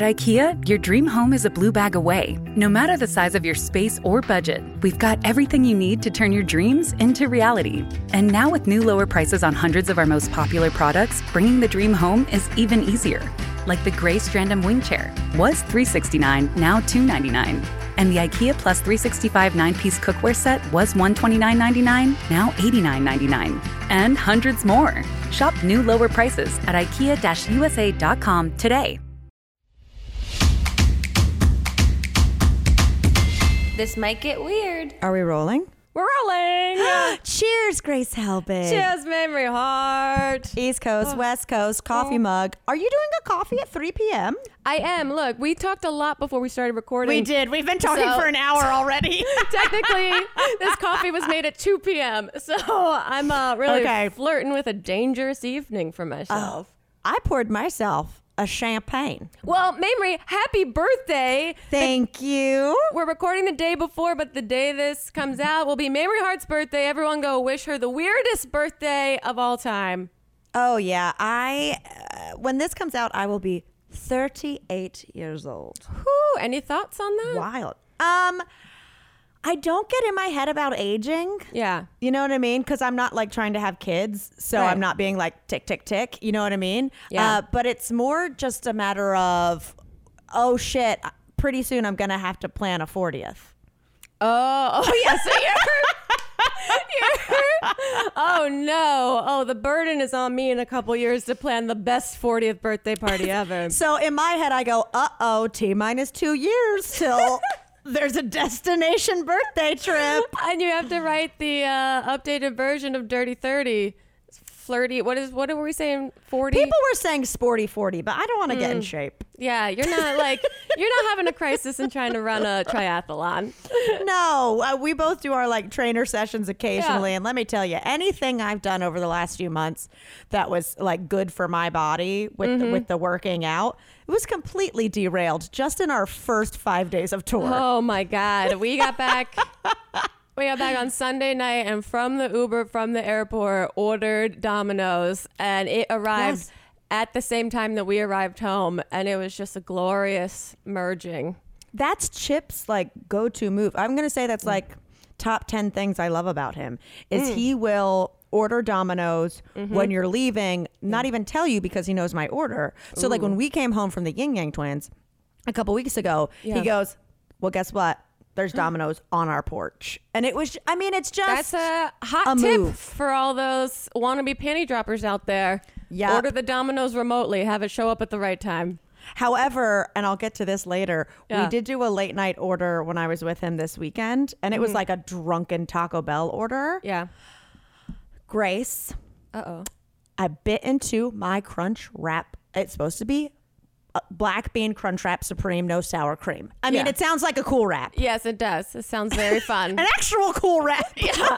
At IKEA, your dream home is a blue bag away. No matter the size of your space or budget, we've got everything you need to turn your dreams into reality. And now with new lower prices on hundreds of our most popular products, bringing the dream home is even easier. Like the gray Strandom wing chair was $369, now $299. And the IKEA Plus 365 9-piece cookware set was $129.99, now $89.99. And hundreds more. Shop new lower prices at IKEA-USA.com today. This might get weird. Are we rolling? We're rolling. Cheers, Grace Helbig. Cheers, memory heart. East Coast, West Coast, coffee mug. Are you doing a coffee at 3 p.m.? I am. Look, we talked a lot before we started recording. We did. We've been talking for an hour already. Technically, this coffee was made at 2 p.m. So I'm really flirting with a dangerous evening for myself. I poured myself a champagne. Well, Mamrie, happy birthday. Thank you. We're recording the day before, but the day this comes out will be Mamrie Hart's birthday. Everyone go wish her the weirdest birthday of all time. Oh, yeah. When this comes out, I will be 38 years old. Whew, any thoughts on that? Wild. I don't get in my head about aging. Yeah. You know what I mean? Because I'm not like trying to have kids. So Right. I'm not being like tick, tick, tick. You know what I mean? Yeah. But it's more just a matter of, oh shit, pretty soon I'm going to have to plan a 40th. Oh yeah. So oh no. Oh, the burden is on me in a couple years to plan the best 40th birthday party ever. So in my head, I go, T-minus 2 years till there's a destination birthday trip. And you have to write the updated version of Dirty 30. Flirty. What were we saying? 40? People were saying sporty 40, but I don't want to get in shape. Yeah, you're not having a crisis and trying to run a triathlon. No, we both do our like trainer sessions occasionally. Yeah. And let me tell you, anything I've done over the last few months that was like good for my body with the working out, it was completely derailed just in our first 5 days of tour. Oh my God. We got back on Sunday night and from the Uber from the airport ordered Domino's and it arrived at the same time that we arrived home and it was just a glorious merging. That's Chip's like go-to move. I'm going to say that's like top 10 things I love about him is he will order Domino's when you're leaving, not even tell you because he knows my order. So like when we came home from the Yin Yang Twins a couple weeks ago, he goes, well, guess what? There's Domino's on our porch. And it was, I mean, it's just That's a hot tip for all those wannabe panty droppers out there. Yeah. Order the Domino's remotely. Have it show up at the right time. However, and I'll get to this later, Yeah. we did do a late night order when I was with him this weekend. And it was like a drunken Taco Bell order. Yeah. Grace, Uh-oh. I bit into my Crunch Wrap. It's supposed to be Black Bean Crunch Wrap Supreme, no sour cream. I mean, Yeah. it sounds like a cool wrap. Yes, it does. It sounds very fun. An actual cool wrap. Yeah.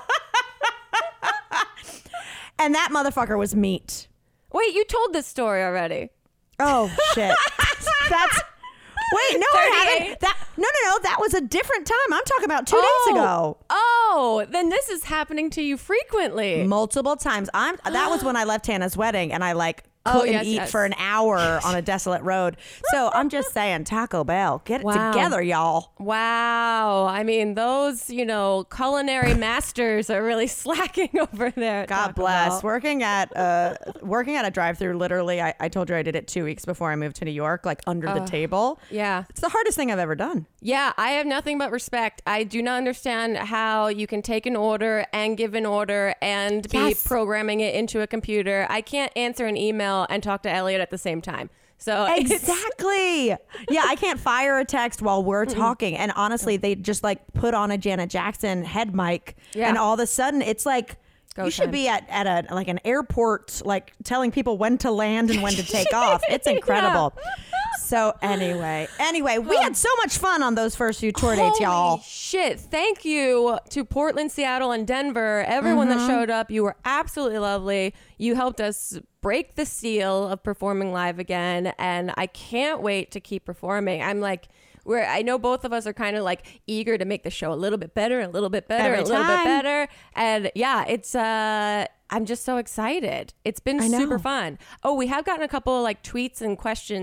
And that motherfucker was meat. Wait, you told this story already. Oh, shit. That's... Wait, no, I haven't. No. That was a different time. I'm talking about 2 days ago. Oh, then this is happening to you frequently. Multiple times. That was when I left Hannah's wedding and I like couldn't eat for an hour on a desolate road. So I'm just saying, Taco Bell, get it together, y'all. Wow. I mean, those, culinary masters are really slacking over there. God bless. Working at a drive-thru, literally, I told you I did it 2 weeks before I moved to New York, like under the table. Yeah. It's the hardest thing I've ever done. Yeah, I have nothing but respect. I do not understand how you can take an order and give an order and be programming it into a computer. I can't answer an email and talk to Elliot at the same time. So exactly. Yeah, I can't fire a text while we're talking. And honestly, they just like put on a Janet Jackson head mic, and all of a sudden it's like you should be at an airport, like telling people when to land and when to take off. It's incredible. So anyway, we had so much fun on those first few tour dates, y'all. Shit. Thank you to Portland, Seattle, and Denver. Everyone that showed up, you were absolutely lovely. You helped us break the seal of performing live again. And I can't wait to keep performing. I'm like, I know both of us are kind of like eager to make the show a little bit better, a little bit better, a little bit better. And yeah, it's, I'm just so excited. It's been super fun. Oh, we have gotten a couple of like tweets and questions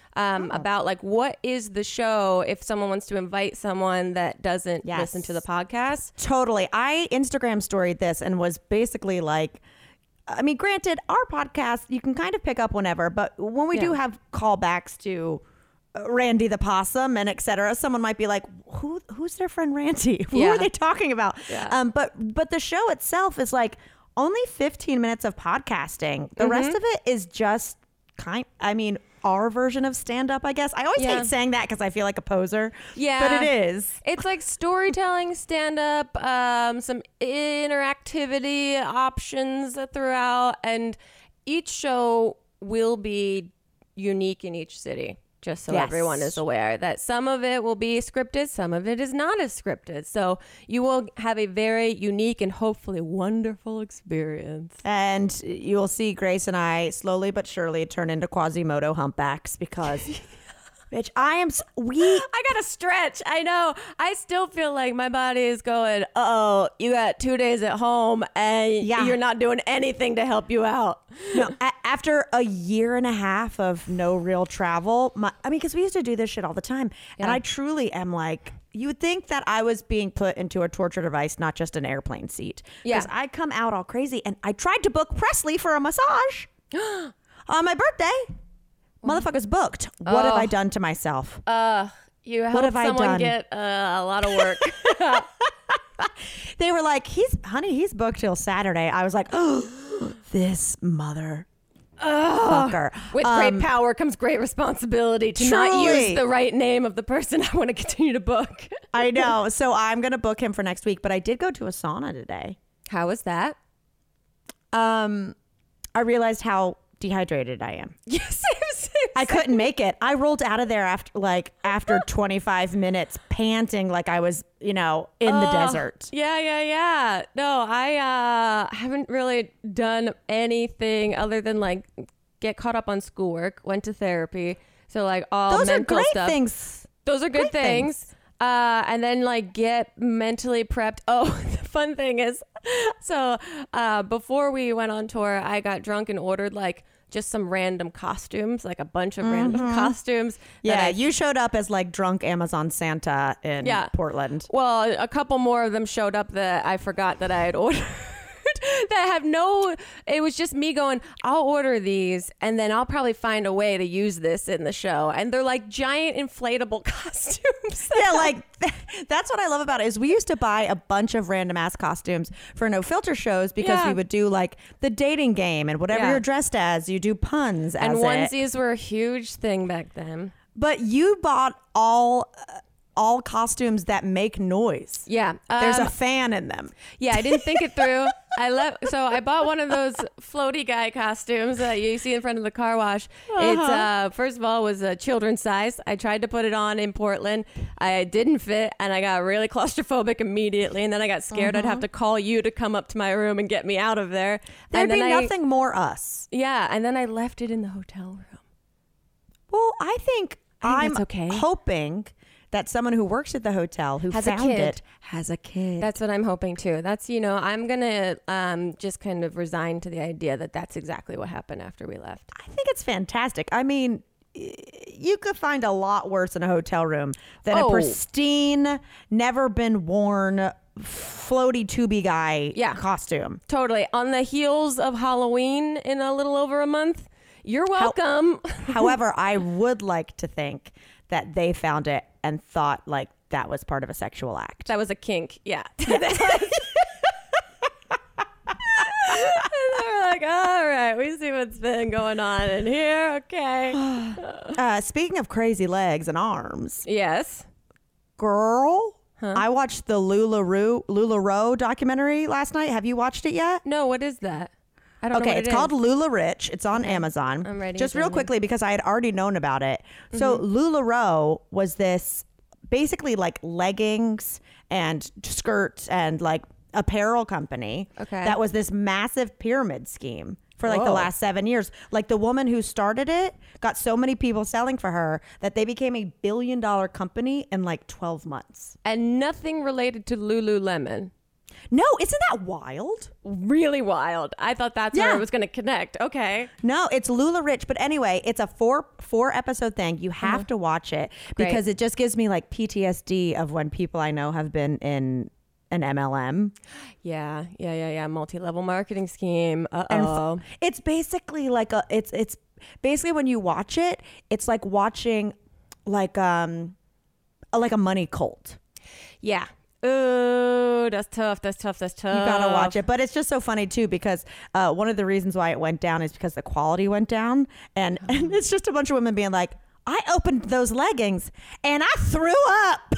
about like what is the show if someone wants to invite someone that doesn't listen to the podcast. Totally. I Instagram storied this and was basically like, I mean, granted, our podcast, you can kind of pick up whenever, but when we do have callbacks to Randy the Possum and etc., someone might be like, who's their friend Randy? Who are they talking about? Yeah. But the show itself is like only 15 minutes of podcasting. The rest of it is just our version of stand-up, I guess. I always hate saying that because I feel like a poser. Yeah. But it is. It's like storytelling, stand-up, some interactivity options throughout, and each show will be unique in each city. Just so everyone is aware that some of it will be scripted, some of it is not as scripted. So you will have a very unique and hopefully wonderful experience. And you will see Grace and I slowly but surely turn into Quasimodo humpbacks because, bitch, I gotta stretch. I know. I still feel like my body is going, oh, you got 2 days at home and you're not doing anything to help you out. No, after a year and a half of no real travel, because we used to do this shit all the time. Yeah. And I truly am like, you would think that I was being put into a torture device, not just an airplane seat. Because I come out all crazy. And I tried to book Presley for a massage on my birthday. Motherfucker's booked. What have I done to myself? You helped someone get a lot of work. They were like, he's booked till Saturday. I was like, oh, this mother fucker. With great power comes great responsibility to not use the right name of the person I want to continue to book. I know. So I'm going to book him for next week, but I did go to a sauna today. How was that? I realized how dehydrated I am. Yes, I couldn't make it. I rolled out of there after 25 minutes panting like I was, in the desert. Yeah. No, I haven't really done anything other than like get caught up on schoolwork, went to therapy. So like all those mental are great stuff. things. Those are good things. And then like get mentally prepped. Oh, the fun thing is, so before we went on tour, I got drunk and ordered like just some random costumes, like a bunch of random costumes. Yeah, you showed up as like drunk Amazon Santa in Portland. Well, a couple more of them showed up that I forgot that I had ordered. It was just me going, I'll order these and then I'll probably find a way to use this in the show. And they're like giant inflatable costumes. Yeah, like that's what I love about it is we used to buy a bunch of random ass costumes for No Filter shows because we would do like the dating game and whatever you're dressed as, you do puns and as onesies were a huge thing back then. But you bought all costumes that make noise. Yeah. There's a fan in them. Yeah, I didn't think it through. So I bought one of those floaty guy costumes that you see in front of the car wash. It's first of all was a children's size. I tried to put it on in Portland. I didn't fit and I got really claustrophobic immediately, and then I got scared I'd have to call you to come up to my room and get me out of there. There'd be nothing more us. Yeah, and then I left it in the hotel room. Well, I think I'm that's okay. hoping that someone who works at the hotel who found it has a kid. That's what I'm hoping too. That's, I'm going to just kind of resign to the idea that that's exactly what happened after we left. I think it's fantastic. I mean, you could find a lot worse in a hotel room than a pristine, never been worn, floaty tubey guy costume. Totally. On the heels of Halloween in a little over a month, you're welcome. However, I would like to think that they found it and thought like that was part of a sexual act. That was a kink. Yeah. And they were like, all right, we see what's been going on in here. Okay. Speaking of crazy legs and arms. Yes. Girl, I watched the LuLaRoe documentary last night. Have you watched it yet? No, what is that? I don't know what it's called LuLaRich. It's on Amazon. I'm ready. Just real quickly because I had already known about it. So LuLaRoe was this basically like leggings and skirts and like apparel company. Okay. That was this massive pyramid scheme for like the last 7 years. Like the woman who started it got so many people selling for her that they became a $1 billion company in like 12 months. And nothing related to Lululemon. No, isn't that wild? Really wild. I thought that's where it was going to connect. Okay. No, it's LuLaRich. But anyway, it's a four episode thing. You have to watch it because it just gives me like PTSD of when people I know have been in an MLM. Yeah. Multi-level marketing scheme. Uh-oh. It's basically like it's basically when you watch it, it's like watching like a money cult. Yeah. Oh, that's tough. You gotta watch it. But it's just so funny too because one of the reasons why it went down is because the quality went down, and it's just a bunch of women being like, I opened those leggings and I threw up.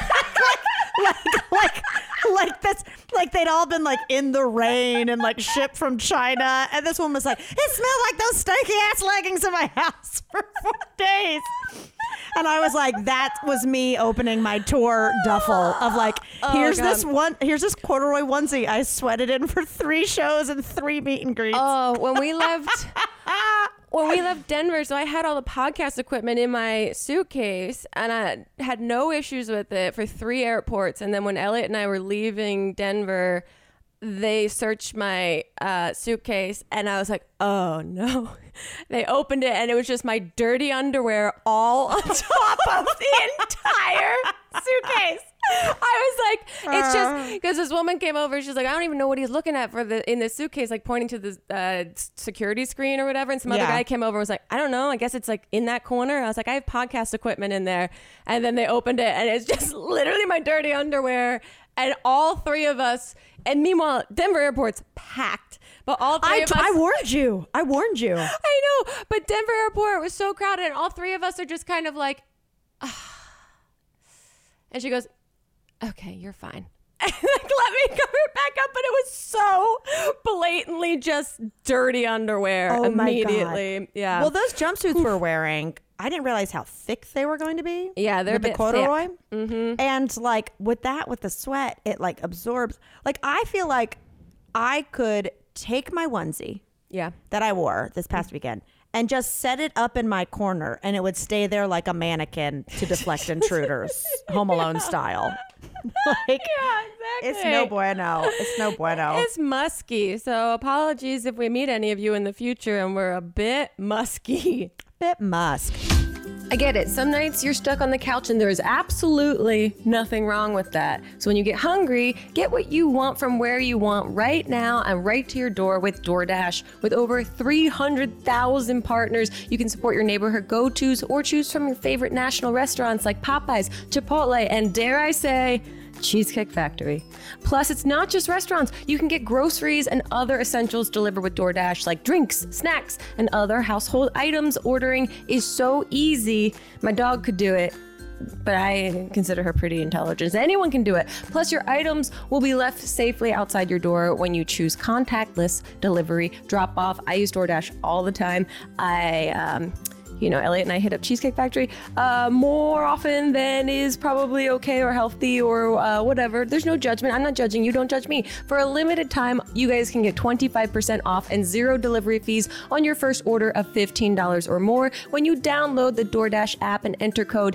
like this, like they'd all been like in the rain and like shipped from China, and this one was like, it smelled like those stinky ass leggings in my house for 4 days. And I was like, that was me opening my tour duffel of like, here's this corduroy onesie I sweated in for 3 shows and 3 meet and greets. Oh, when we left Denver, so I had all the podcast equipment in my suitcase, and I had no issues with it for 3 airports. And then when Elliot and I were leaving Denver, they searched my suitcase, and I was like, oh no. They opened it, and it was just my dirty underwear all on top of the entire suitcase. I was like, it's just because this woman came over. She's like, I don't even know what he's looking at in the suitcase, like pointing to the security screen or whatever. And some other guy came over and was like, I don't know. I guess it's like in that corner. I was like, I have podcast equipment in there. And then they opened it, and it's just literally my dirty underwear. And all 3 of us, and meanwhile, Denver airport's packed. But all 3 of us. I warned you. I know. But Denver airport was so crowded, and all 3 of us are just kind of like, and she goes, okay, you're fine. Like, let me cover it back up. But it was so blatantly just dirty underwear immediately. My God. Yeah. Well, those jumpsuits we're wearing, I didn't realize how thick they were going to be. Yeah, they're with a bit the corduroy. thick. Mm-hmm. And like with the sweat, it like absorbs. Like I feel like I could take my onesie that I wore this past weekend and just set it up in my corner, and it would stay there like a mannequin to deflect intruders, Home Alone style. Like, exactly. It's no bueno. It's musky. So apologies if we meet any of you in the future and we're a bit musky. I get it. Some nights you're stuck on the couch and there is absolutely nothing wrong with that. So when you get hungry, get what you want from where you want right now and right to your door with DoorDash. With over 300,000 partners, you can support your neighborhood go-tos or choose from your favorite national restaurants like Popeyes, Chipotle, and dare I say, Cheesecake Factory. Plus, it's not just restaurants. You can get groceries and other essentials delivered with DoorDash, like drinks, snacks, and other household items. Ordering is so easy. My dog could do it, but I consider her pretty intelligent. Anyone can do it. Plus, your items will be left safely outside your door when you choose contactless delivery, drop off. I use DoorDash all the time. Elliot and I hit up Cheesecake Factory more often than is probably okay or healthy or whatever. There's no judgment. I'm not judging you. Don't judge me. For a limited time, you guys can get 25% off and 0 delivery fees on your first order of $15 or more when you download the DoorDash app and enter code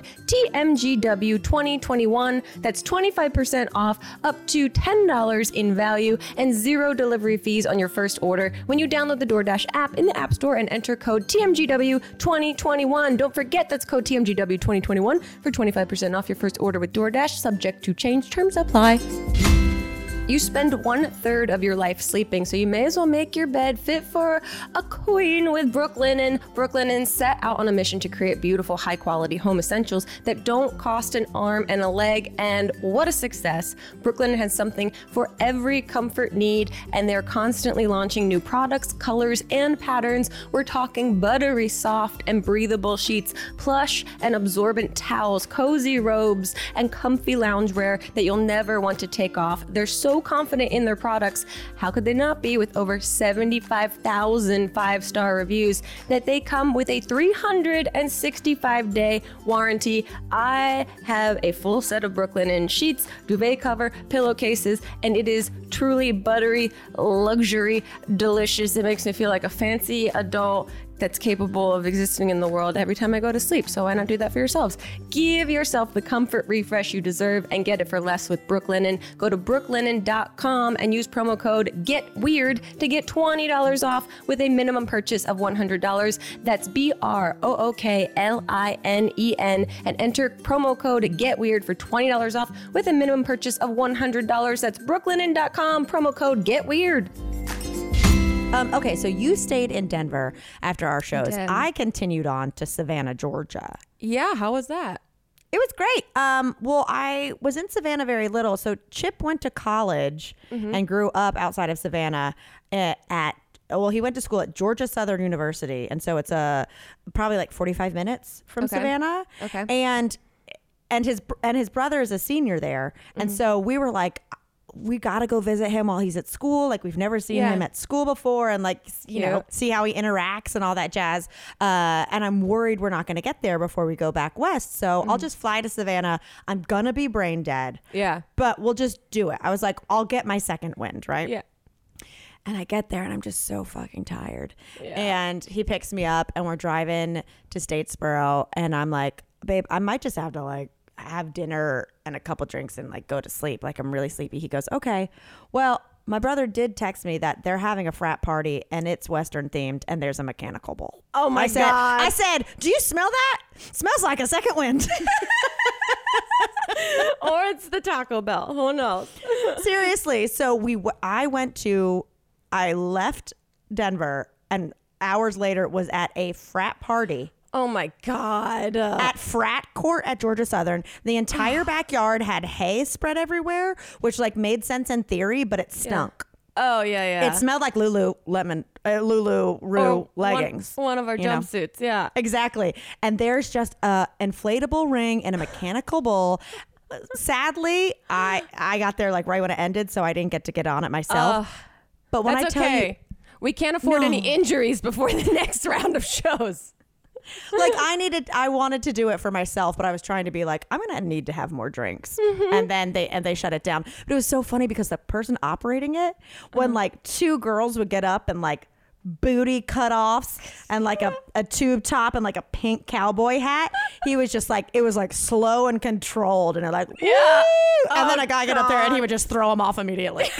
TMGW2021. That's 25% off up to $10 in value and 0 delivery fees on your first order when you download the DoorDash app in the App Store and enter code TMGW2021. Don't forget, that's code TMGW2021 for 25% off your first order with DoorDash, subject to change. Terms apply. You spend 1/3 of your life sleeping, so you may as well make your bed fit for a queen with Brooklinen. Brooklinen set out on a mission to create beautiful, high-quality home essentials that don't cost an arm and a leg, and what a success. Brooklinen has something for every comfort need, and they're constantly launching new products, colors, and patterns. We're talking buttery soft and breathable sheets, plush and absorbent towels, cozy robes, and comfy loungewear that you'll never want to take off. They're so confident in their products. How could they not be, with over 75,000 5-star reviews, that they come with a 365-day warranty. I have a full set of Brooklinen sheets, duvet cover, pillowcases, and it is truly buttery, luxury, delicious. It makes me feel like a fancy adult that's capable of existing in the world every time I go to sleep. So why not do that for yourselves? Give yourself the comfort refresh you deserve and get it for less with Brooklinen. Go to brooklinen.com and use promo code GETWEIRD to get $20 off with a minimum purchase of $100. That's BROOKLINEN and enter promo code GETWEIRD for $20 off with a minimum purchase of $100. That's brooklinen.com, promo code GETWEIRD. Okay, so you stayed in Denver after our shows. did. I continued on to Savannah, Georgia. Yeah, how was that? It was great. Well, I was in Savannah very little. So Chip went to college and grew up outside of Savannah he went to school at Georgia Southern University. And so it's probably like 45 minutes from Savannah. Okay. And his brother is a senior there. And so we were like, we got to go visit him while he's at school. Like, we've never seen him at school before, and like, you know, see how he interacts and all that jazz. And I'm worried we're not going to get there before we go back west. So I'll just fly to Savannah. I'm going to be brain dead. Yeah. But we'll just do it. I was like, I'll get my second wind, right? Yeah. And I get there and I'm just so fucking tired. Yeah. And he picks me up and we're driving to Statesboro. And I'm like, babe, I might just have to like have dinner and a couple drinks and like go to sleep. Like, I'm really sleepy. He goes, okay. Well, my brother did text me that they're having a frat party and it's Western themed and there's a mechanical bull. Oh my God. I said, do you smell that? Smells like a second wind. Or it's the Taco Bell. Who knows? Seriously. So I left Denver and hours later was at a frat party. Oh my God. At frat court at Georgia Southern. The entire backyard had hay spread everywhere, which like made sense in theory, but it stunk. Oh, yeah. It smelled like Lulu leggings. One of our jumpsuits. Yeah. Exactly. And there's just a inflatable ring and a mechanical bull. Sadly, I got there like right when it ended, so I didn't get on it myself. But when That's I tell okay. We can't afford any injuries before the next round of shows. like I wanted to do it for myself, but I was trying to be like, I'm gonna need to have more drinks. And then they shut it down. But it was so funny because the person operating it, when like two girls would get up and like booty cutoffs and like a tube top and like a pink cowboy hat, he was just like, it was like slow and controlled, and they're like, yeah. And then a guy get up there and he would just throw him off immediately.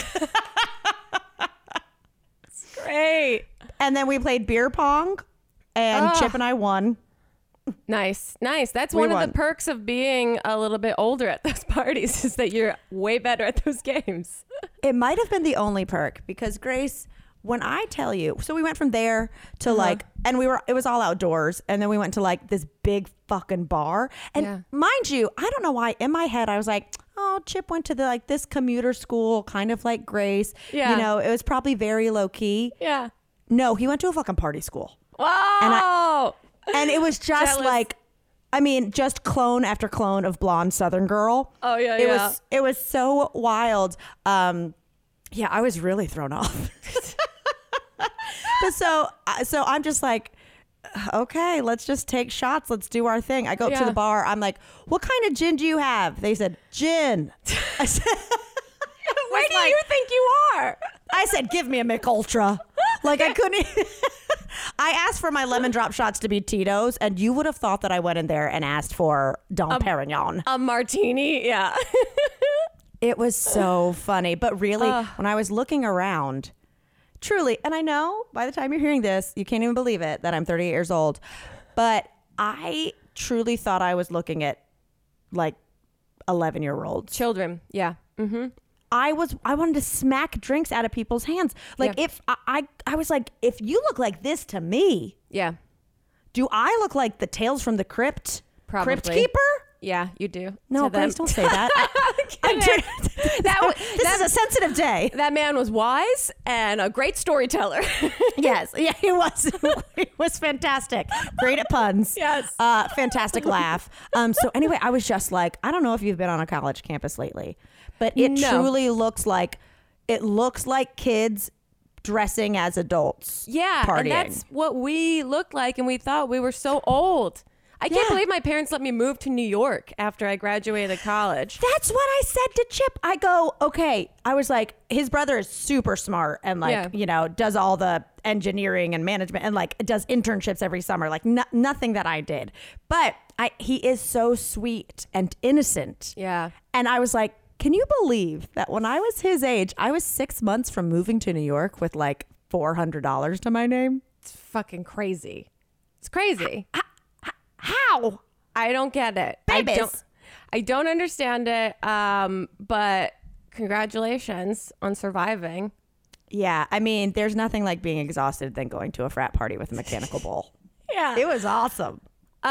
Great. And then we played beer pong. And Chip and I won. Nice. That's one of the perks of being a little bit older at those parties, is that you're way better at those games. It might have been the only perk, because Grace, when I tell you, so we went from there to like, and it was all outdoors. And then we went to like this big fucking bar. And mind you, I don't know why in my head I was like, oh, Chip went to this commuter school, kind of like Grace. Yeah. You know, it was probably very low key. Yeah. No, he went to a fucking party school. Wow. And it was just like, I mean, just clone after clone of blonde Southern girl. Oh yeah, It was so wild. I was really thrown off. But so I'm just like, okay, let's just take shots. Let's do our thing. I go up to the bar. I'm like, what kind of gin do you have? They said, gin. I said, where do you think you are? I said, give me a Mick Ultra. Like, I couldn't. I asked for my lemon drop shots to be Tito's, and you would have thought that I went in there and asked for Dom Perignon. A martini, yeah. It was so funny. But really, when I was looking around, truly, and I know by the time you're hearing this, you can't even believe it that I'm 38 years old, but I truly thought I was looking at like 11-year-olds. Children, yeah. Mm-hmm. I wanted to smack drinks out of people's hands. Like, if I was like, if you look like this to me, do I look like the Tales from the Crypt? Probably. Crypt Keeper? Yeah, you do. No, Grace, don't say that. This is a sensitive day. That man was wise and a great storyteller. Yes, yeah, he was. He was fantastic. Great at puns. Yes. Fantastic laugh. So anyway, I was just like, I don't know if you've been on a college campus lately, but it truly looks like kids dressing as adults. Yeah, partying. and that's what we looked like, and we thought we were so old. I can't believe my parents let me move to New York after I graduated college. That's what I said to Chip. I go, okay. I was like, his brother is super smart and like, you know, does all the engineering and management and like does internships every summer. Like nothing that I did. But he is so sweet and innocent. Yeah. And I was like, can you believe that when I was his age, I was 6 months from moving to New York with like $400 to my name? It's fucking crazy. It's crazy. How? I don't get it. Babies. I don't understand it. But congratulations on surviving. Yeah. I mean, there's nothing like being exhausted than going to a frat party with a mechanical bull. Yeah. It was awesome.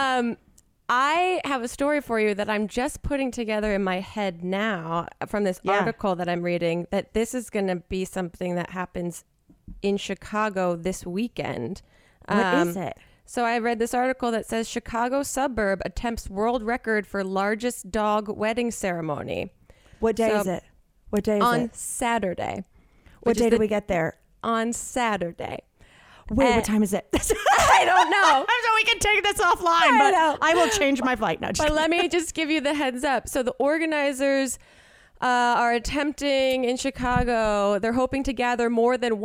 I have a story for you that I'm just putting together in my head now from this article that I'm reading, that this is going to be something that happens in Chicago this weekend. What is it? So I read this article that says Chicago suburb attempts world record for largest dog wedding ceremony. What day is it? What day is it? On Saturday. What day do we get there? On Saturday. Wait, what time is it? I don't know. So we can take this offline, but I will change my flight. No, but let me just give you the heads up. So the organizers are attempting in Chicago, they're hoping to gather more than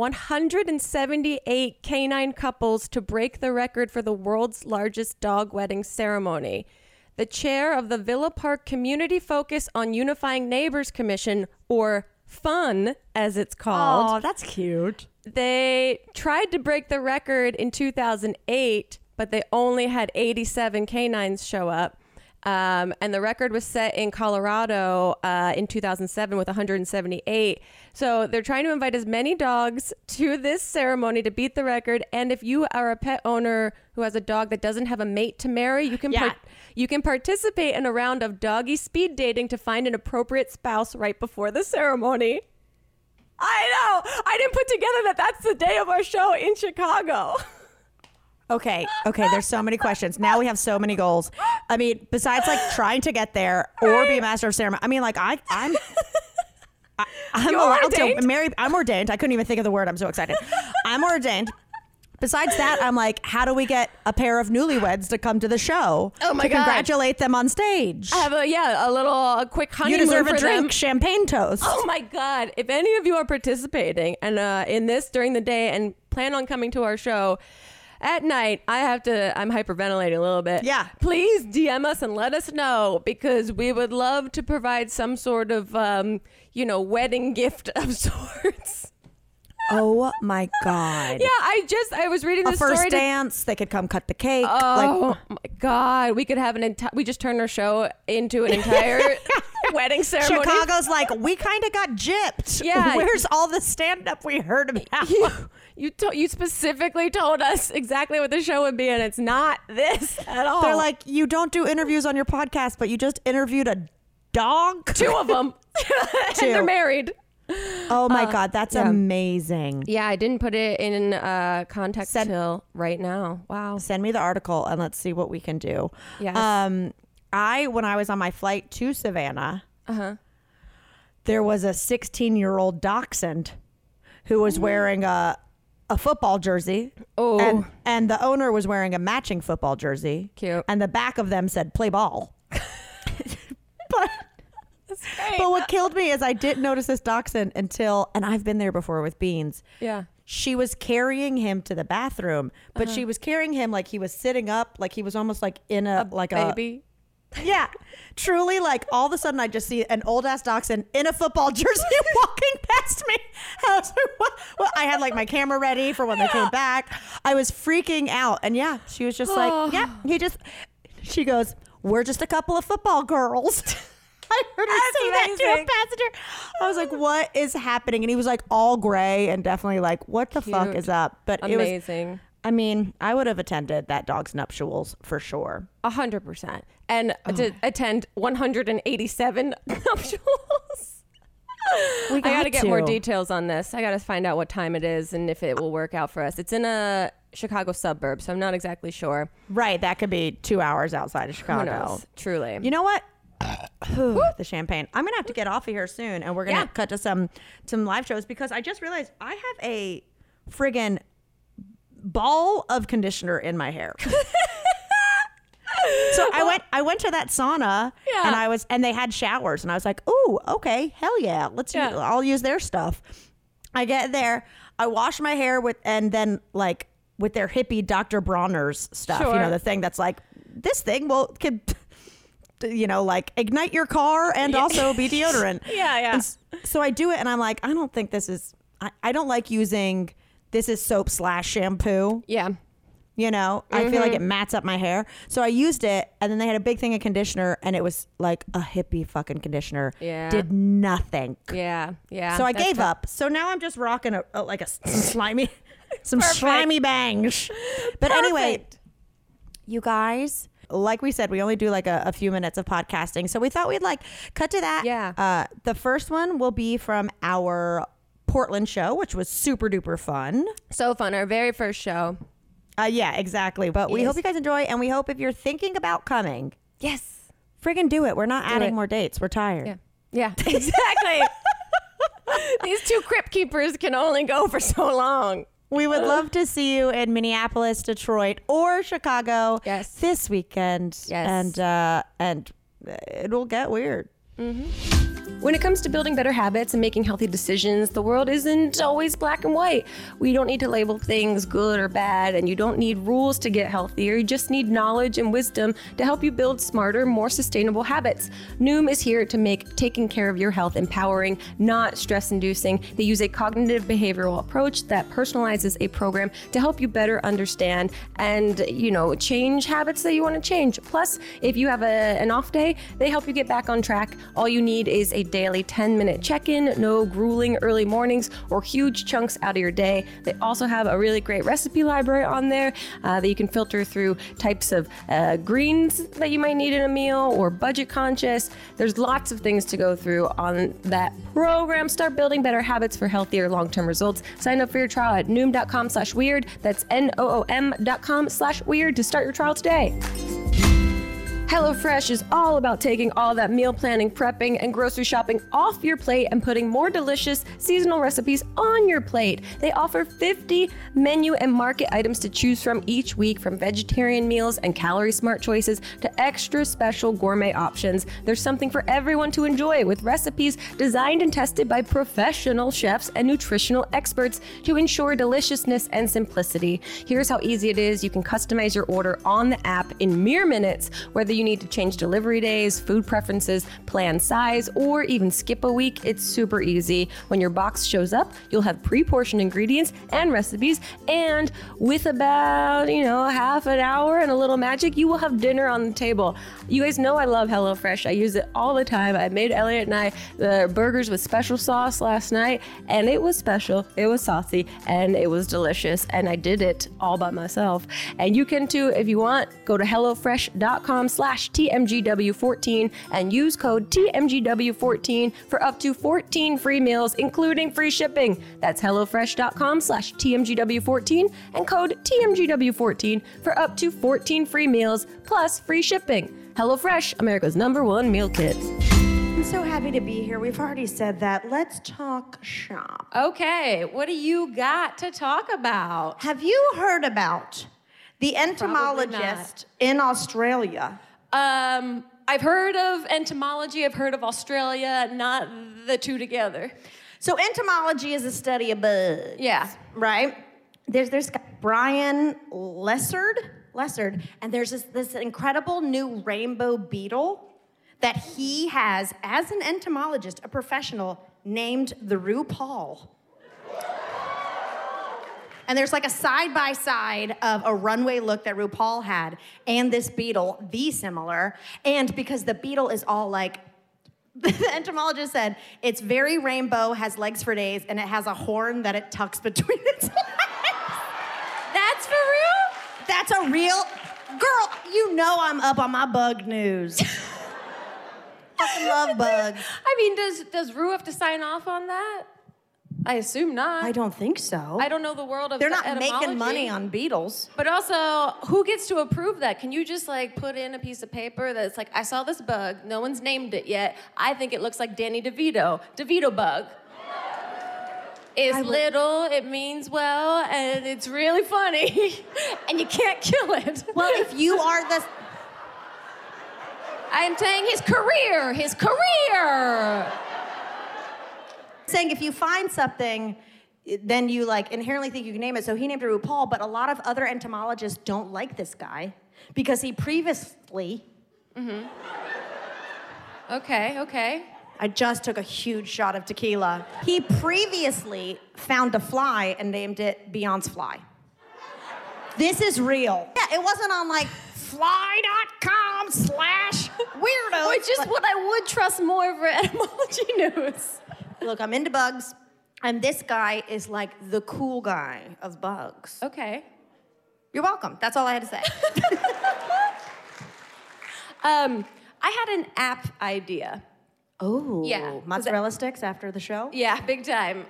178 canine couples to break the record for the world's largest dog wedding ceremony. The chair of the Villa Park Community Focus on Unifying Neighbors Commission, or FUN as it's called. Oh, that's cute. They tried to break the record in 2008, but they only had 87 canines show up. And the record was set in Colorado in 2007 with 178. So they're trying to invite as many dogs to this ceremony to beat the record. And if you are a pet owner who has a dog that doesn't have a mate to marry, you can participate in a round of doggy speed dating to find an appropriate spouse right before the ceremony. I know. I didn't put together that's the day of our show in Chicago. Okay. There's so many questions. Now we have so many goals. I mean, besides like trying to get there or be a master of ceremony. I mean, like I'm allowed to marry. I'm ordained. I couldn't even think of the word. I'm so excited. I'm ordained. Besides that, I'm like, how do we get a pair of newlyweds to come to the show? Oh my God. Congratulate them on stage. I have a quick honeymoon. You deserve for a drink, them. champagne toast. Oh my God. If any of you are participating and in this during the day and plan on coming to our show at night, I'm hyperventilating a little bit. Yeah. Please DM us and let us know, because we would love to provide some sort of, wedding gift of sorts. Oh my God. Yeah, I was reading this story. A story. first dance. They could come cut the cake. Oh my God. We could have we just turned our show into an entire wedding ceremony. Chicago's like, we kind of got gypped. Yeah. Where's all the stand-up we heard about? You specifically told us exactly what the show would be, and it's not this at all. They're like, you don't do interviews on your podcast, but you just interviewed a dog? 2 of them. And they're married. Oh my God, that's amazing. Yeah, I didn't put it in context till right now. Wow. Send me the article and let's see what we can do. Yes. When I was on my flight to Savannah, there was a 16-year-old dachshund who was wearing a football jersey. Oh. And the owner was wearing a matching football jersey. Cute. And the back of them said play ball. But what killed me is I didn't notice this dachshund until, and I've been there before with Beans. Yeah. She was carrying him to the bathroom, but she was carrying him like he was sitting up, like he was almost like in a baby. Yeah, truly. Like all of a sudden, I just see an old ass dachshund in a football jersey walking past me. I was like, what? Well, I had like my camera ready for when they came back. I was freaking out, and yeah, she was just like, yeah. She goes, "We're just a couple of football girls." I heard her say that to a passenger. I was like, what is happening? And he was like all gray and definitely like, what the fuck is up? But amazing. It was, I mean, I would have attended that dog's nuptials for sure. 100%. And to attend 187 nuptials. I got to get more details on this. I got to find out what time it is and if it will work out for us. It's in a Chicago suburb, so I'm not exactly sure. Right. That could be 2 hours outside of Chicago. Who knows? Truly. You know what? The champagne. I'm gonna have to get off of here soon, and we're gonna cut to some live shows, because I just realized I have a friggin' ball of conditioner in my hair. So I went to that sauna and they had showers and I was like, ooh, okay, hell yeah. I'll use their stuff. I get there, I wash my hair with their hippie Dr. Bronner's stuff, Sure. The thing that's like, this thing can ignite your car and also be deodorant. Yeah. And so I do it and I'm like, I don't think I don't like using, this is soap / shampoo. Yeah. I feel like it mats up my hair. So I used it and then they had a big thing of conditioner and it was like a hippie fucking conditioner. Yeah. Did nothing. Yeah. So I gave up. So now I'm just rocking some slimy bangs. But anyway, Perfect. you guys, like we said, we only do like a few minutes of podcasting. So we thought we'd cut to that. Yeah. The first one will be from our Portland show, which was super duper fun. So fun. Our very first show. Yeah, exactly. But we hope you guys enjoy, and we hope if you're thinking about coming, Yes. friggin' do it. We're not adding it. more dates. We're tired. Yeah, exactly. These two crypt keepers can only go for so long. We would love to see you in Minneapolis, Detroit, or Chicago this weekend. Yes. And it'll get weird. When it comes to building better habits and making healthy decisions, the world isn't always black and white. We don't need to label things good or bad, and you don't need rules to get healthier. You just need knowledge and wisdom to help you build smarter, more sustainable habits. Noom is here to make taking care of your health empowering, not stress-inducing. They use a cognitive behavioral approach that personalizes a program to help you better understand and, change habits that you want to change. Plus, if you have an off day, they help you get back on track. All you need is a daily 10-minute check-in, no grueling early mornings or huge chunks out of your day. They also have a really great recipe library on there that you can filter through types of greens that you might need in a meal or budget conscious. There's lots of things to go through on that program. Start building better habits for healthier long-term results. Sign up for your trial at noom.com/weird. That's NOOM.com/weird to start your trial today. HelloFresh is all about taking all that meal planning, prepping, and grocery shopping off your plate and putting more delicious seasonal recipes on your plate. They offer 50 menu and market items to choose from each week, from vegetarian meals and calorie-smart choices to extra special gourmet options. There's something for everyone to enjoy, with recipes designed and tested by professional chefs and nutritional experts to ensure deliciousness and simplicity. Here's how easy it is. You can customize your order on the app in mere minutes, whether you need to change delivery days, food preferences, plan size, or even skip a week. It's super easy. When your box shows up, you'll have pre-portioned ingredients and recipes, and with about, half an hour and a little magic, you will have dinner on the table. You guys know I love HelloFresh. I use it all the time. I made Elliot and I the burgers with special sauce last night, and it was special, it was saucy, and it was delicious, and I did it all by myself. And you can too if you want. Go to HelloFresh.com/TMGW14 and use code TMGW14 for up to 14 free meals, including free shipping. That's HelloFresh.com/TMGW14 and code TMGW14 for up to 14 free meals plus free shipping. HelloFresh, America's #1 meal kit. I'm so happy to be here. We've already said that. Let's talk shop. Okay, what do you got to talk about? Have you heard about the entomologist in Australia? I've heard of entomology, I've heard of Australia, not the two together. So entomology is a study of bugs. Yeah. Right? There's this guy, Brian Lessard, and there's this incredible new rainbow beetle that he has, as an entomologist, a professional, named the RuPaul. And there's like a side-by-side of a runway look that RuPaul had and this beetle, similar. And because the beetle is all like, the entomologist said, it's very rainbow, has legs for days, and it has a horn that it tucks between its legs. That's for real? That's a real, girl, I'm up on my bug news. Fucking love bugs. I mean, does Ru have to sign off on that? I assume not. I don't think so. I don't know the world of They're not etymology. making money on beetles. But also, who gets to approve that? Can you just put in a piece of paper that's like, I saw this bug, no one's named it yet. I think it looks like Danny DeVito bug. It's little, it means well, and it's really funny, and you can't kill it. Well, if you are I'm saying his career. Saying if you find something, then you like inherently think you can name it. So he named it RuPaul, but a lot of other entomologists don't like this guy because he previously. Mm-hmm. Okay. I just took a huge shot of tequila. He previously found a fly and named it Beyonce Fly. This is real. Yeah, it wasn't on like fly.com/weirdo. Which is what I would trust more for etymology news. Look, I'm into bugs, and this guy is like the cool guy of bugs. Okay. You're welcome. That's all I had to say. I had an app idea. Oh, Yeah. mozzarella sticks after the show? Yeah, big time.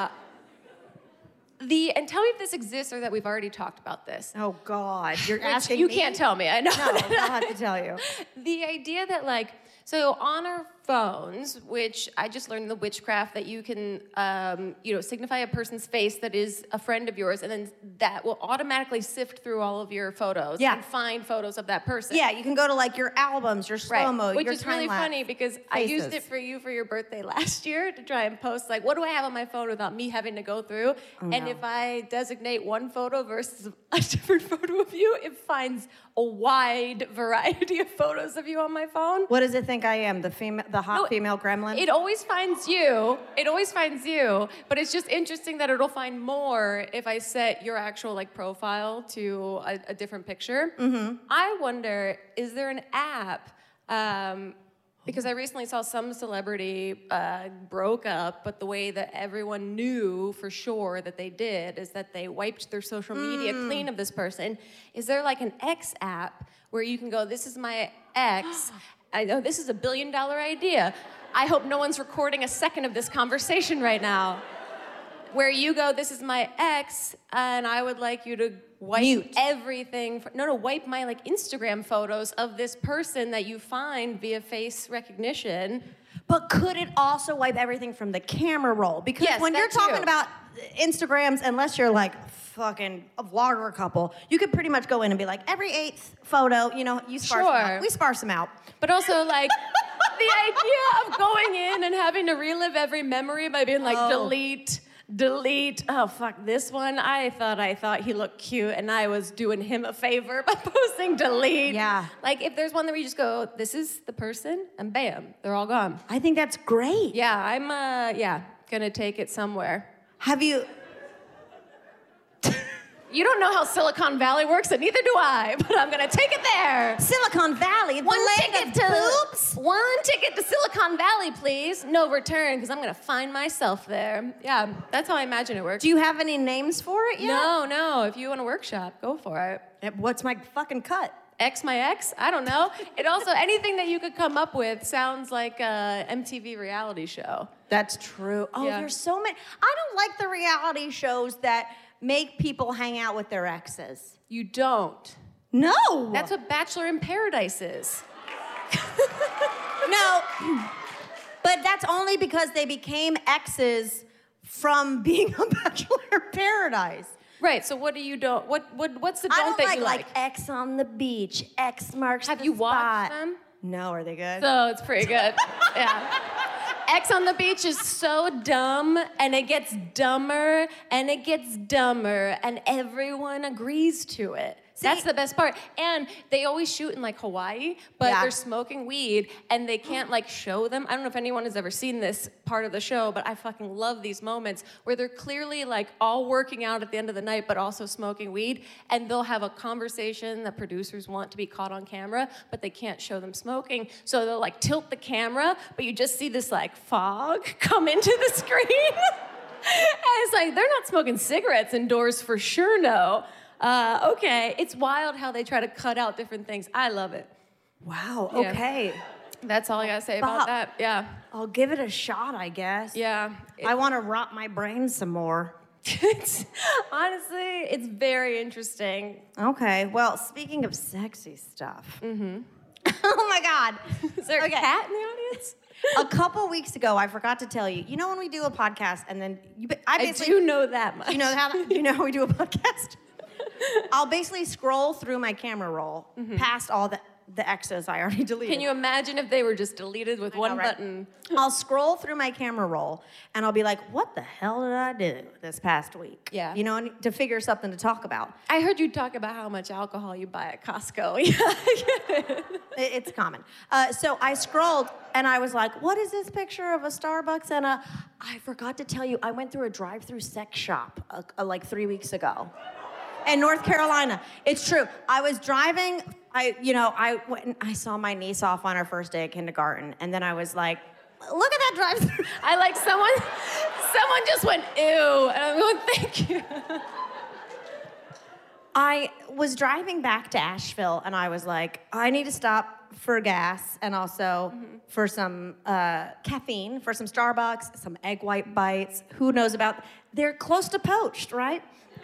And tell me if this exists or that we've already talked about this. Oh, God. You're Which asking you me? can't tell me. I know. No, I'll have to tell you. The idea that so on our phones, which I just learned the witchcraft that you can, signify a person's face that is a friend of yours, and then that will automatically sift through all of your photos and find photos of that person. Yeah, you can go to like your albums, your slow-mo, Which your is really time-lapse funny because I used it for you for your birthday last year to try and post what do I have on my phone without me having to go through? And if I designate one photo versus a different photo of you, it finds a wide variety of photos of you on my phone. What does it think I am? The hot female gremlin? It always finds you. But it's just interesting that it'll find more if I set your actual profile to a different picture. Mm-hmm. I wonder, is there an app? Because I recently saw some celebrity broke up, but the way that everyone knew for sure that they did is that they wiped their social media clean of this person. Is there an X app where you can go, this is my ex, I know this is $1 billion idea. I hope no one's recording a second of this conversation right now. Where you go, this is my ex, and I would like you to wipe everything. Wipe my Instagram photos of this person that you find via face recognition. But could it also wipe everything from the camera roll? Because when you're talking about Instagrams, unless you're fucking a vlogger couple, you could pretty much go in and be like, every 8th photo, you sparse them out. We sparse them out. But also the idea of going in and having to relive every memory by being delete. Oh, fuck, this one, I thought he looked cute, and I was doing him a favor by posting delete. Yeah. If there's one that we just go, this is the person, and bam, they're all gone. I think that's great. Yeah, I'm, gonna take it somewhere. Have you... You don't know how Silicon Valley works, and neither do I, but I'm gonna take it there. Silicon Valley? One ticket to Silicon Valley, please. No return, because I'm gonna find myself there. Yeah, that's how I imagine it works. Do you have any names for it yet? No. If you want a workshop, go for it. What's my fucking cut? X my ex? I don't know. It also, anything that you could come up with sounds like a MTV reality show. That's true. Oh, there's so many. I don't like the reality shows that make people hang out with their exes. You don't. No. That's what Bachelor in Paradise is. No. But that's only because they became exes from being a Bachelor in Paradise. Right, so what do you don't, what's the don't that you like? X on the beach, X marks the spot. Have you watched them? No, are they good? So it's pretty good. Yeah. X on the Beach is so dumb, and it gets dumber, and it gets dumber, and everyone agrees to it. That's the best part. And they always shoot in Hawaii, but they're smoking weed, and they can't show them. I don't know if anyone has ever seen this part of the show, but I fucking love these moments where they're clearly all working out at the end of the night, but also smoking weed, and they'll have a conversation that producers want to be caught on camera, but they can't show them smoking. So they'll tilt the camera, but you just see this fog come into the screen. And it's they're not smoking cigarettes indoors for sure, no. Okay, it's wild how they try to cut out different things. I love it. Wow, okay. Yeah. That's all I gotta say about that, yeah. I'll give it a shot, I guess. Yeah. I want to rot my brain some more. Honestly, it's very interesting. Okay, well, speaking of sexy stuff. Mm-hmm. Oh my God. Is there a cat in the audience? A couple weeks ago, I forgot to tell you. You know when we do a podcast and then I do know that much. You know how we do a podcast? I'll basically scroll through my camera roll past all the X's I already deleted. Can you imagine if they were just deleted with one right? button? I'll scroll through my camera roll and I'll be like, what the hell did I do this past week? Yeah. You know, and to figure something to talk about. I heard you talk about how much alcohol you buy at Costco. It's common. So I scrolled and I was like, what is this picture of a Starbucks and a... I forgot to tell you, I went through a drive-through sex shop like 3 weeks ago. In North Carolina. It's true. I was driving, I went and I saw my niece off on her first day of kindergarten, and then I was like, look at that drive-thru. I like someone just went, ew, and I'm going, thank you. I was driving back to Asheville, and I was like, I need to stop for gas, and also for some caffeine, for some Starbucks, some egg white bites. Who knows about, they're close to poached, right?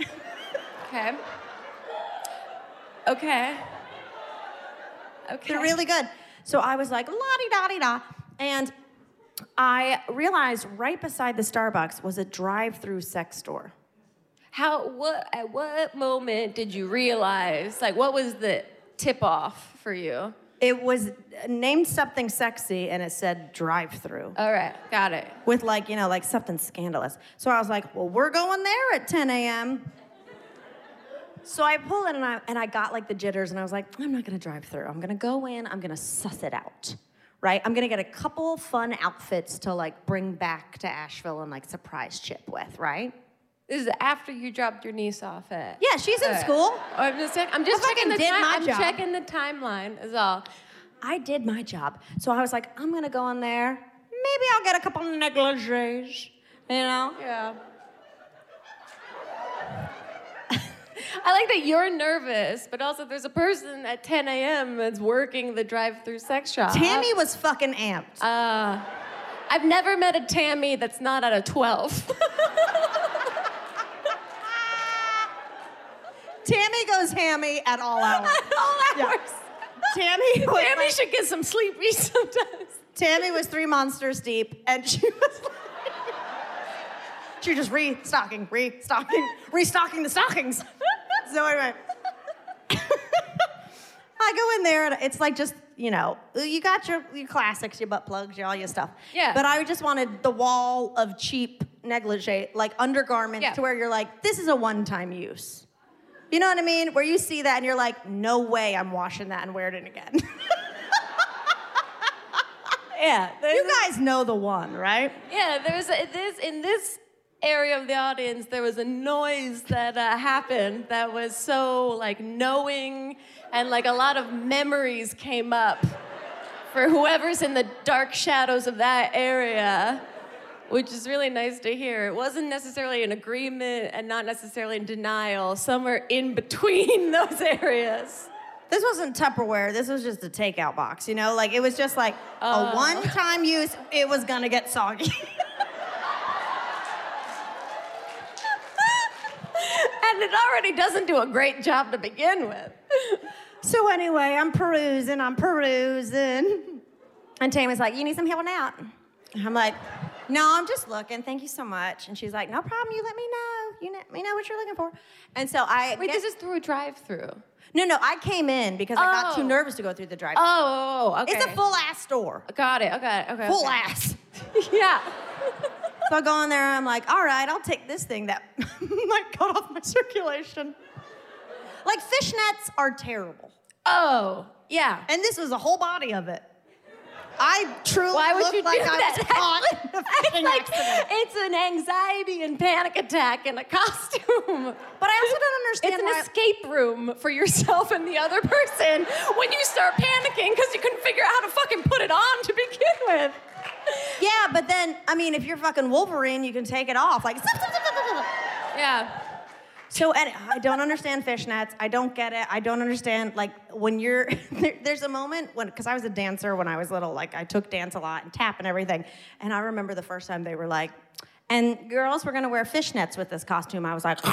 Okay. They're really good. So I was like, la-di-da-di-da. And I realized right beside the Starbucks was a drive-through sex store. At what moment did you realize, like, what was the tip-off for you? It was named something sexy, and it said drive-through. All right, got it. With like something scandalous. So I was like, well, we're going there at 10 a.m. So I pull in and I got like the jitters and I was like, I'm not gonna drive through. I'm gonna go in, I'm gonna suss it out, right? I'm gonna get a couple fun outfits to like bring back to Asheville and like surprise Chip with, right? This is after you dropped your niece off at... Yeah, she's in school. Oh, I'm just checking I'm checking the timeline is all. I did my job. So I was like, I'm gonna go in there. Maybe I'll get a couple negligees, you know? Yeah. I like that you're nervous, but also there's a person at 10 a.m. that's working the drive-through sex shop. Tammy was fucking amped. I've never met a Tammy that's not at a 12. Tammy goes hammy at all hours. At all hours. Yeah. Tammy should get some sleepy sometimes. Tammy was 3 monsters deep, and she was like... She was just restocking the stockings. So anyway, I go in there and it's like just, you got your classics, your butt plugs, all your stuff. Yeah. But I just wanted the wall of cheap negligee, like undergarments, to where you're like, this is a one-time use. You know what I mean? Where you see that and you're like, no way I'm washing that and wearing it again. Yeah. You guys know the one, right? Yeah, in this area of the audience, there was a noise that happened that was so like knowing, and like a lot of memories came up for whoever's in the dark shadows of that area, which is really nice to hear. It wasn't necessarily an agreement and not necessarily in denial, somewhere in between those areas. This wasn't Tupperware, this was just a takeout box, like it was just like a one-time use, it was gonna get soggy. And it already doesn't do a great job to begin with. So anyway, I'm perusing. And Tammy's like, you need some help out? I'm like, no, I'm just looking. Thank you so much. And she's like, no problem. You let me know. You let me know what you're looking for. And so Wait, this is through a drive-through. No, I came in because I got too nervous to go through the drive-through. Oh, okay. It's a full-ass store. Got it. Okay. Full ass. Yeah. So I go in there and I'm like, all right, I'll take this thing that might cut off my circulation. Like, fishnets are terrible. Oh, yeah. And this was a whole body of it. I truly looked like I was caught in a fishing accident. It's an anxiety and panic attack in a costume. But I also don't understand why... It's an escape room for yourself and the other person when you start panicking because you couldn't figure out how to fucking put it on to begin with. Yeah, but then, if you're fucking Wolverine, you can take it off. Like, yeah. So, and I don't understand fishnets. I don't get it. I don't understand, like, when you're, there's a moment when, because I was a dancer when I was little, like, I took dance a lot and tap and everything. And I remember the first time they were like, and girls, we're going to wear fishnets with this costume. I was like,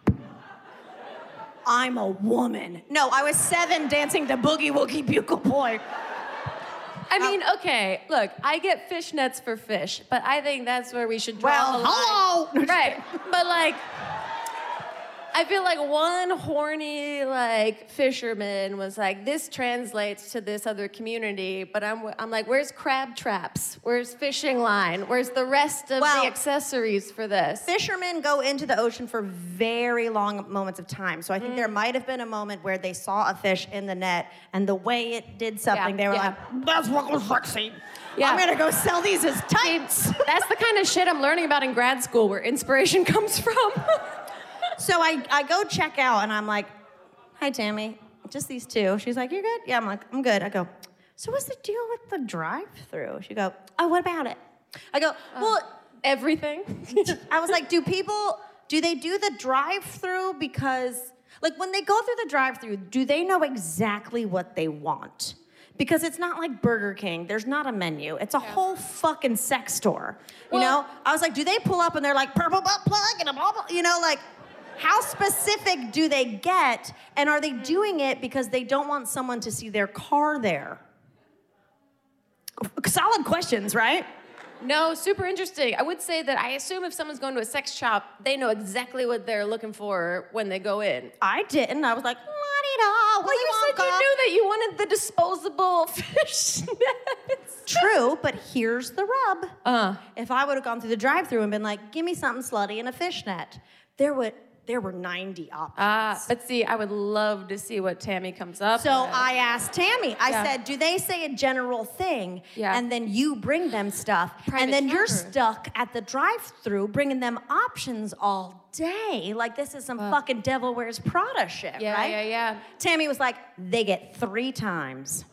I'm a woman. No, I was 7 dancing to Boogie Woogie Bugle Boy. I mean, okay, look, I get fishnets for fish, but I think that's where we should draw the line. Hello! Right, but like, I feel like one horny like fisherman was like, this translates to this other community, but I'm like, where's crab traps? Where's fishing line? Where's the rest of the accessories for this? Fishermen go into the ocean for very long moments of time. So I think there might have been a moment where they saw a fish in the net, and the way it did something, they were like, that's fucking sexy. Yeah. I'm gonna go sell these as tights. That's the kind of shit I'm learning about in grad school, where inspiration comes from. So I go check out, and I'm like, hi, Tammy, just these two. She's like, you're good? Yeah, I'm like, I'm good. I go, so what's the deal with the drive-through? She go, oh, what about it? I go, well, everything. I was like, do they do the drive-through because, like, when they go through the drive-through, do they know exactly what they want? Because it's not like Burger King. There's not a menu. It's a whole fucking sex store. You know? I was like, do they pull up and they're like, purple butt plug and a blah, blah, you know, like, how specific do they get? And are they doing it because they don't want someone to see their car there? Solid questions, right? No, super interesting. I would say that I assume if someone's going to a sex shop, they know exactly what they're looking for when they go in. I didn't. I was like, la-di-da, well, you said you knew that you wanted the disposable fish nets. True, but here's the rub. If I would have gone through the drive-thru and been like, give me something slutty and a fishnet, there were 90 options. But see, I would love to see what Tammy comes up So with. I asked Tammy, I said, do they say a general thing? Yeah. And then you bring them stuff. Private and then you're server. stuck at the drive-thru bringing them options all day. Like this is some fucking Devil Wears Prada shit, Yeah, right? yeah. Tammy was like, they get 3 times.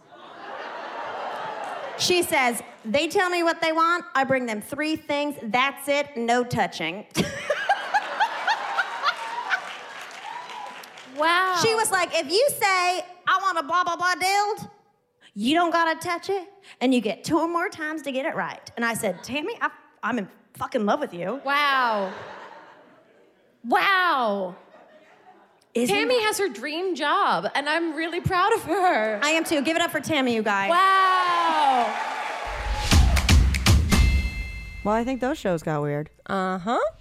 She says, they tell me what they want, I bring them 3 things, that's it, no touching. Wow. She was like, if you say, I want a blah, blah, blah dild, you don't gotta touch it, and you get 2 more times to get it right. And I said, Tammy, I'm in fucking love with you. Wow. Wow. Isn't Tammy has her dream job, and I'm really proud of her. I am too. Give it up for Tammy, you guys. Wow. Well, I think those shows got weird. Uh-huh.